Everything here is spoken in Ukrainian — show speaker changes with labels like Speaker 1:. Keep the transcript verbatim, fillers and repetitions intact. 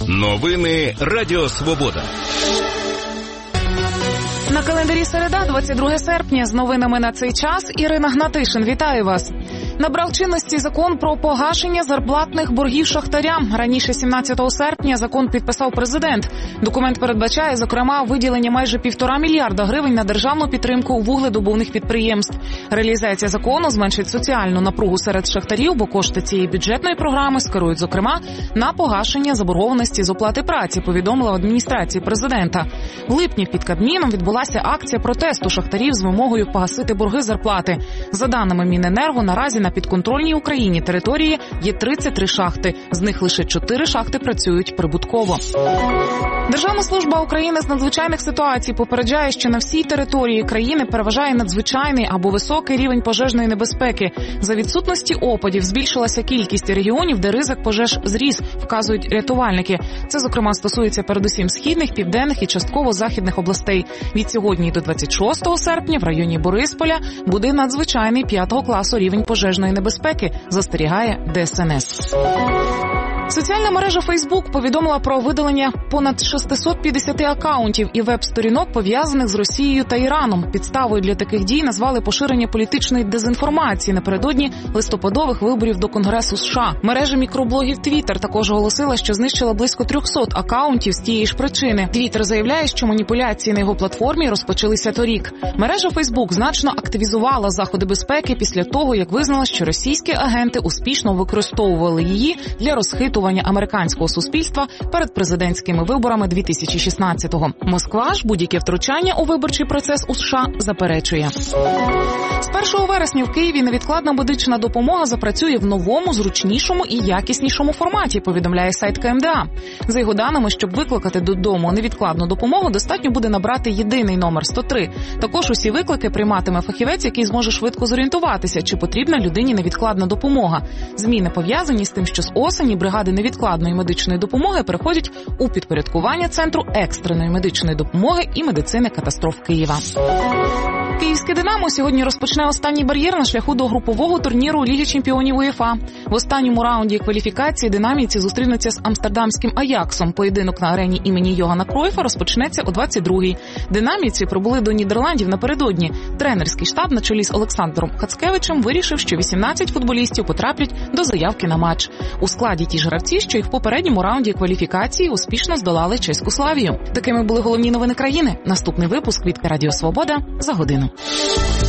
Speaker 1: Новини Радіо Свобода.
Speaker 2: На календарі середа, двадцять друге серпня. З новинами на цей час Ірина Гнатишин. Вітаю вас. Набрав чинності закон про погашення зарплатних боргів шахтарям. Раніше, сімнадцятого серпня, закон підписав президент. Документ передбачає, зокрема, виділення майже півтора мільярда гривень на державну підтримку вугледобувних підприємств. Реалізація закону зменшить соціальну напругу серед шахтарів, бо кошти цієї бюджетної програми скерують, зокрема, на погашення заборгованості з оплати праці, повідомила в адміністрації президента. В липні під Кабміном відбулася акція протесту шахтарів з вимогою погасити борги зарплати. За даними Міненерго, наразі на підконтрольній Україні території є тридцять три шахти. З них лише чотири шахти працюють прибутково. Державна служба України з надзвичайних ситуацій попереджає, що на всій території країни переважає надзвичайний або високий рівень пожежної небезпеки. За відсутності опадів збільшилася кількість регіонів, де ризик пожеж зріс, вказують рятувальники. Це, зокрема, стосується передусім східних, південних і частково західних областей. Від сьогодні до двадцять шостого серпня в районі Борисполя буде надзвичайний п'ятого класу рівень пожежної небезпеки, застерігає Де Ес Ен Ес. Соціальна мережа Facebook повідомила про видалення понад шістсот п'ятдесят акаунтів і веб-сторінок, пов'язаних з Росією та Іраном. Підставою для таких дій назвали поширення політичної дезінформації напередодні листопадових виборів до Конгресу США. Мережа мікроблогів Twitter також оголосила, що знищила близько трьохсот акаунтів з тієї ж причини. Twitter заявляє, що маніпуляції на його платформі розпочалися торік. Мережа Facebook значно активізувала заходи безпеки після того, як визнала, що російські агенти успішно використовували її для розхитування американського суспільства перед президентськими виборами дві тисячі шістнадцятого. Москва ж будь-яке втручання у виборчий процес у США заперечує. З першого вересня в Києві невідкладна медична допомога запрацює в новому, зручнішому і якіснішому форматі, повідомляє сайт Ка Ем Де А. За його даними, щоб викликати додому невідкладну допомогу, достатньо буде набрати єдиний номер сто три. Також усі виклики прийматиме фахівець, який зможе швидко зорієнтуватися, чи потрібна людині невідкладна допомога. Зміни пов'язані з тим, що з осені бригади невідкладної медичної допомоги переходять у підпорядкування Центру екстреної медичної допомоги і медицини катастроф Києва. Київське «Динамо» сьогодні розпочне останній бар'єр на шляху до групового турніру Ліги чемпіонів УЄФА. В останньому раунді кваліфікації динамівці зустрінуться з амстердамським «Аяксом». Поєдинок на арені імені Йогана Кройфа розпочнеться о двадцять другій. Динамівці прибули до Нідерландів напередодні. Тренерський штаб на чолі з Олександром Хацкевичем вирішив, що вісімнадцять футболістів потраплять до заявки на матч. У складі ті ж гравці, що й в попередньому раунді кваліфікації успішно здолали чеську Славію. Такими були головні новини країни. Наступний випуск від Радіо Свобода за годину.